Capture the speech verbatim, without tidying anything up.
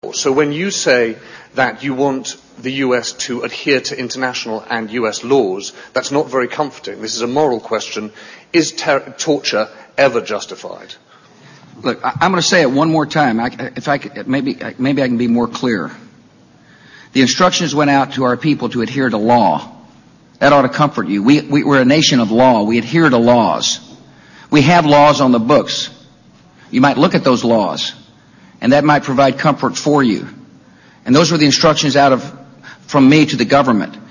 So when you say that you want the U S to adhere to international and U S laws, that's not very comforting. This is a moral question. Is ter- torture ever justified? Look, I, I'm going to say it one more time. I, if I could, maybe, maybe I can be more clear. The instructions went out to our people to adhere to law. That ought to comfort you. We, we, we're a nation of law. We adhere to laws. We have laws on the books. You might look at those laws, and that might provide comfort for you. And those were the instructions out of from me to the government.